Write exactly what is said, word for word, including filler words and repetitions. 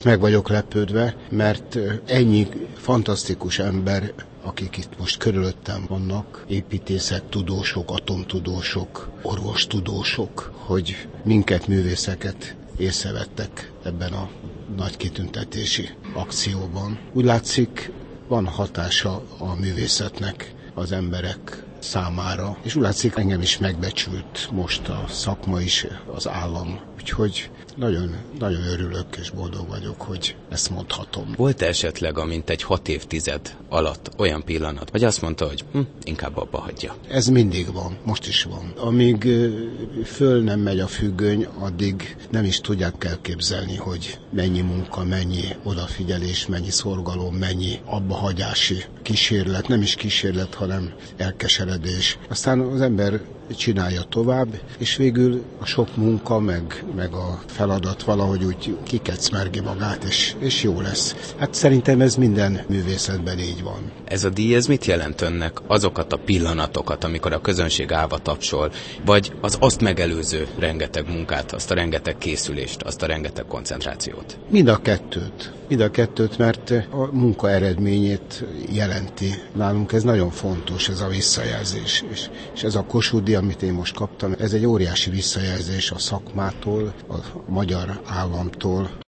meg vagyok lepődve, mert ennyi fantasztikus ember, akik itt most körülöttem vannak, építészek, tudósok, atomtudósok, orvostudósok, hogy minket, művészeket észrevettek ebben a nagy kitüntetési akcióban. Úgy látszik, van hatása a művészetnek az emberek számára, és úgy látszik, engem is megbecsült most a szakma is, az állam. Úgyhogy nagyon, nagyon örülök és boldog vagyok, hogy ezt mondhatom. Volt esetleg, amint egy hat évtized alatt olyan pillanat, vagy azt mondta, hogy hm, inkább abba hagyja? Ez mindig van, most is van. Amíg föl nem megy a függöny, addig nem is tudják elképzelni, hogy mennyi munka, mennyi odafigyelés, mennyi szorgalom, mennyi abbahagyási kísérlet, nem is kísérlet, hanem elkeseredés. Aztán az ember csinálja tovább, és végül a sok munka, meg, meg a feladat valahogy úgy kikecmergi magát, és, és jó lesz. Hát szerintem ez minden művészetben így van. Ez a díj, ez mit jelent önnek? Azokat a pillanatokat, amikor a közönség állva tapsol, vagy az azt megelőző rengeteg munkát, azt a rengeteg készülést, azt a rengeteg koncentrációt? Mind a kettőt. Mind a kettőt, mert a munka eredményét jelenti. Nálunk ez nagyon fontos, ez a visszajelzés. És, és ez a Kossuth díj, amit én most kaptam, ez egy óriási visszajelzés a szakmától, a magyar államtól.